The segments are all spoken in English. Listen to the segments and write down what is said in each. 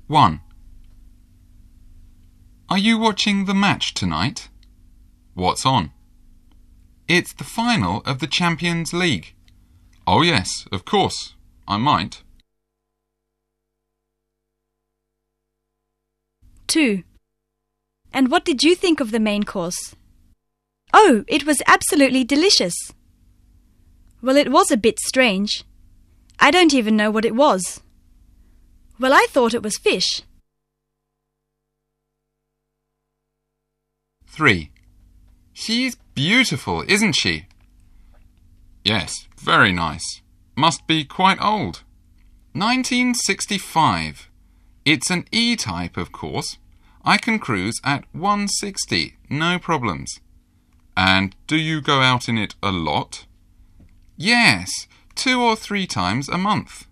1. Are you watching the match tonight? What's on? It's the final of the Champions League. Oh yes, of course. I might. 2. And what did you think of the main course? Oh, it was absolutely delicious. Well, it was a bit strange. I don't even know what it was. Well, I thought it was fish. 3. She's beautiful, isn't she? Yes, very nice. Must be quite old. 1965. It's an E-type, of course. I can cruise at 160, no problems. And do you go out in it a lot? Yes, 2 or 3 times a month.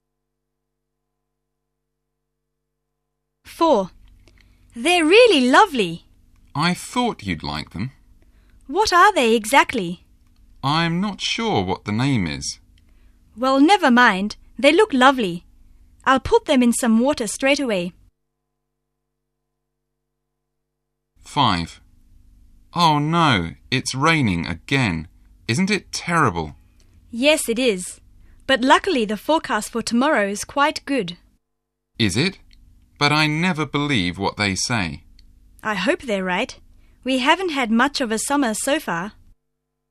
4. They're really lovely. I thought you'd like them. What are they exactly? I'm not sure what the name is. Well, never mind. They look lovely. I'll put them in some water straight away. 5. Oh no, it's raining again. Isn't it terrible? Yes, it is. But luckily the forecast for tomorrow is quite good. Is it? But I never believe what they say. I hope they're right. We haven't had much of a summer so far.